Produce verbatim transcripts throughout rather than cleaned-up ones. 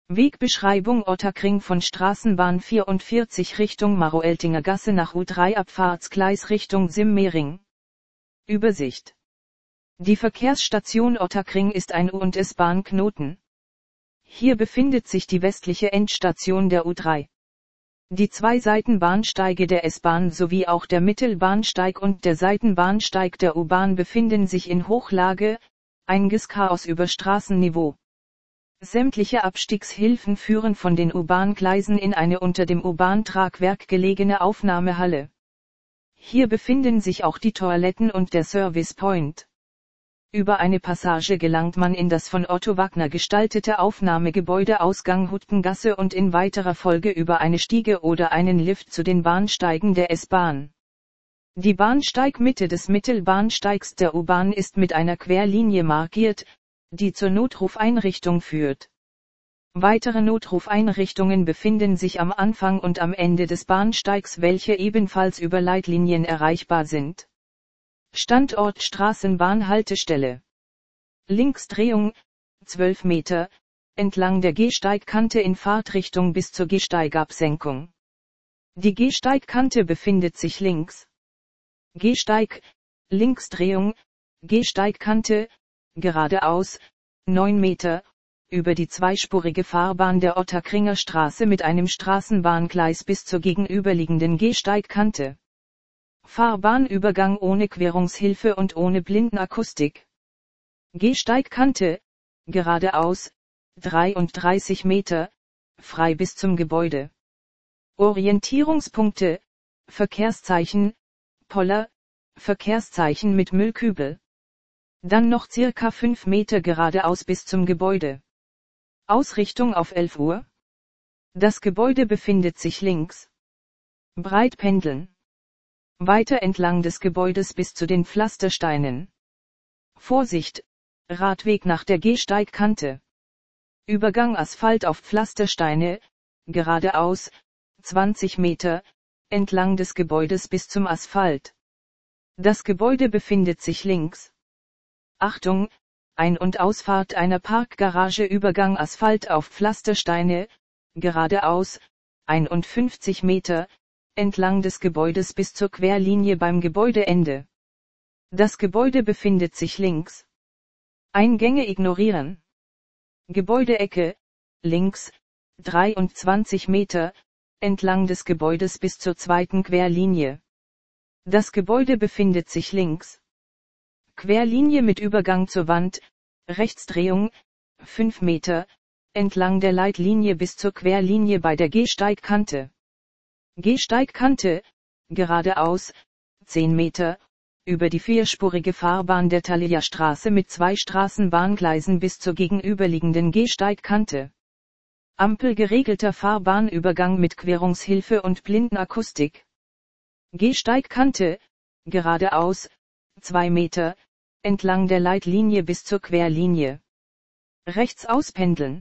Wegbeschreibung Ottakring von Straßenbahn vierundvierzig Richtung Maroeltinger Gasse nach U drei Abfahrtsgleis Richtung Simmering. Übersicht. Die Verkehrsstation Ottakring ist ein U- und S-Bahn-Knoten. Hier befindet sich die westliche Endstation der U drei. Die zwei Seitenbahnsteige der S-Bahn sowie auch der Mittelbahnsteig und der Seitenbahnsteig der U-Bahn befinden sich in Hochlage, einiges Chaos über Straßenniveau. Sämtliche Abstiegshilfen führen von den U-Bahn-Gleisen in eine unter dem U-Bahn-Tragwerk gelegene Aufnahmehalle. Hier befinden sich auch die Toiletten und der Service Point. Über eine Passage gelangt man in das von Otto Wagner gestaltete Aufnahmegebäude Ausgang Huttengasse und in weiterer Folge über eine Stiege oder einen Lift zu den Bahnsteigen der S-Bahn. Die Bahnsteigmitte des Mittelbahnsteigs der U-Bahn ist mit einer Querlinie markiert, die zur Notrufeinrichtung führt. Weitere Notrufeinrichtungen befinden sich am Anfang und am Ende des Bahnsteigs, welche ebenfalls über Leitlinien erreichbar sind. Standort Straßenbahnhaltestelle. Linksdrehung, zwölf Meter, entlang der Gehsteigkante in Fahrtrichtung bis zur Gehsteigabsenkung. Die Gehsteigkante befindet sich links. Gehsteig, Linksdrehung, Gehsteigkante, geradeaus, neun Meter, über die zweispurige Fahrbahn der Ottakringer Straße mit einem Straßenbahngleis bis zur gegenüberliegenden Gehsteigkante. Fahrbahnübergang ohne Querungshilfe und ohne Blindenakustik. Gehsteigkante, geradeaus, dreiunddreißig Meter, frei bis zum Gebäude. Orientierungspunkte, Verkehrszeichen, Poller, Verkehrszeichen mit Müllkübel. Dann noch circa fünf Meter geradeaus bis zum Gebäude. Ausrichtung auf elf Uhr. Das Gebäude befindet sich links. Breit pendeln. Weiter entlang des Gebäudes bis zu den Pflastersteinen. Vorsicht, Radweg nach der Gehsteigkante. Übergang Asphalt auf Pflastersteine, geradeaus, zwanzig Meter, entlang des Gebäudes bis zum Asphalt. Das Gebäude befindet sich links. Achtung, Ein- und Ausfahrt einer Parkgarage Übergang Asphalt auf Pflastersteine, geradeaus, einundfünfzig Meter, entlang des Gebäudes bis zur Querlinie beim Gebäudeende. Das Gebäude befindet sich links. Eingänge ignorieren. Gebäudeecke, links, dreiundzwanzig Meter, entlang des Gebäudes bis zur zweiten Querlinie. Das Gebäude befindet sich links. Querlinie mit Übergang zur Wand, Rechtsdrehung, fünf Meter, entlang der Leitlinie bis zur Querlinie bei der Gehsteigkante. Gehsteigkante, geradeaus, zehn Meter, über die vierspurige Fahrbahn der Thalia Straße mit zwei Straßenbahngleisen bis zur gegenüberliegenden Gehsteigkante. Ampel geregelter Fahrbahnübergang mit Querungshilfe und Blindenakustik. Gehsteigkante, geradeaus, zwei Meter, entlang der Leitlinie bis zur Querlinie. Rechts auspendeln.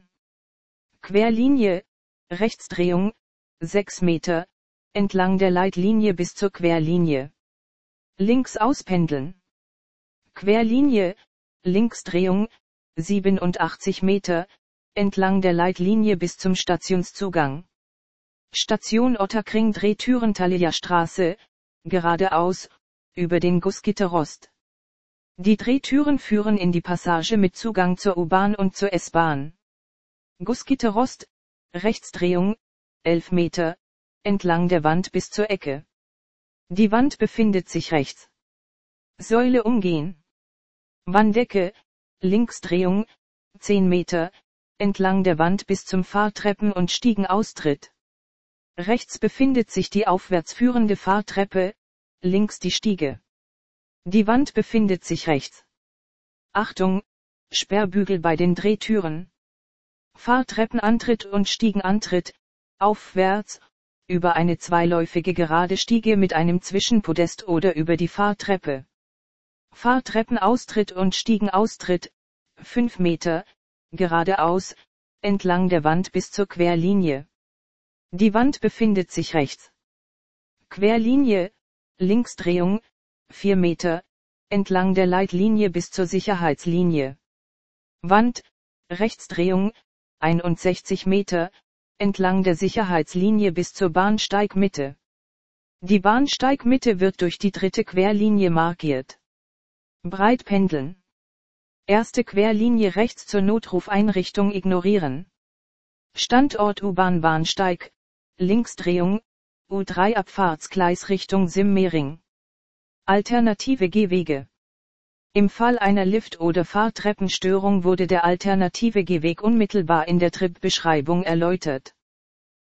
Querlinie, Rechtsdrehung, sechs Meter, entlang der Leitlinie bis zur Querlinie. Links auspendeln. Querlinie, Linksdrehung, siebenundachtzig Meter, entlang der Leitlinie bis zum Stationszugang. Station Ottakring Drehtüren Thalia Straße, geradeaus, über den Guskiter-Rost. Die Drehtüren führen in die Passage mit Zugang zur U-Bahn und zur S-Bahn. Guskiter-Rost, Rechtsdrehung, elf Meter, entlang der Wand bis zur Ecke. Die Wand befindet sich rechts. Säule umgehen. Wanddecke, Linksdrehung, zehn Meter, entlang der Wand bis zum Fahrtreppen- und Stiegenaustritt. Rechts befindet sich die aufwärts führende Fahrtreppe, links die Stiege. Die Wand befindet sich rechts. Achtung, Sperrbügel bei den Drehtüren. Fahrtreppenantritt und Stiegenantritt, aufwärts, über eine zweiläufige gerade Stiege mit einem Zwischenpodest oder über die Fahrtreppe. Fahrtreppenaustritt und Stiegenaustritt, fünf Meter, geradeaus, entlang der Wand bis zur Querlinie. Die Wand befindet sich rechts. Querlinie, Linksdrehung, vier Meter, entlang der Leitlinie bis zur Sicherheitslinie. Wand, Rechtsdrehung, einundsechzig Meter, entlang der Sicherheitslinie bis zur Bahnsteigmitte. Die Bahnsteigmitte wird durch die dritte Querlinie markiert. Breit pendeln. Erste Querlinie rechts zur Notrufeinrichtung ignorieren. Standort U-Bahn Bahnsteig, Linksdrehung, U drei Abfahrtsgleis Richtung Simmering. Alternative Gehwege. Im Fall einer Lift- oder Fahrtreppenstörung wurde der alternative Gehweg unmittelbar in der Tripbeschreibung erläutert.